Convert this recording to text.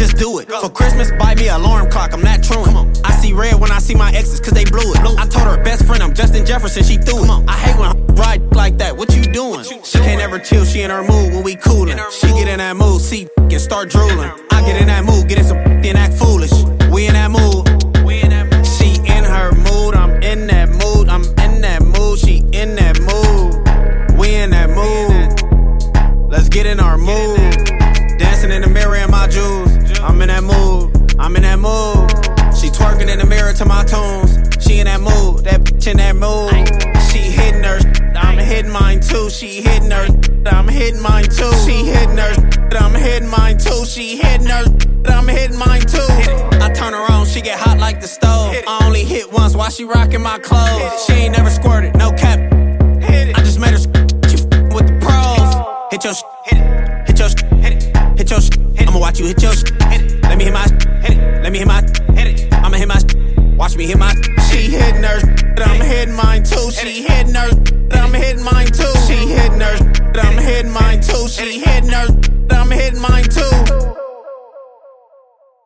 let's do it. For Christmas, buy me an alarm clock, I'm not truant. I see red when I see my exes, cause they blew it. I told her best friend, I'm Justin Jefferson, she threw it. I hate when I ride like that, what you doing? She can't ever chill, she in her mood when we coolin'. She get in that mood, see and start drooling. I get in that mood, get in some and act foolish. We in that mood. She in her mood, I'm in that mood. I'm in that mood, she in that mood. We in that mood. Let's get in our mood. Dancing in the mirror in my jewels. I'm in that mood. I'm in that mood. She twerking in the mirror to my tunes. She in that mood. That bitch in that mood. She hitting her. I'm hitting mine too. She hitting her. I'm hitting mine too. She hitting her. I'm hitting mine too. She hitting her. I'm hitting mine too. I turn her on, she get hot like the stove. I only hit once while she rocking my clothes. She ain't never squirted, no cap. I just made her with the pros. Hit your hit your hit your. I'ma watch you hit your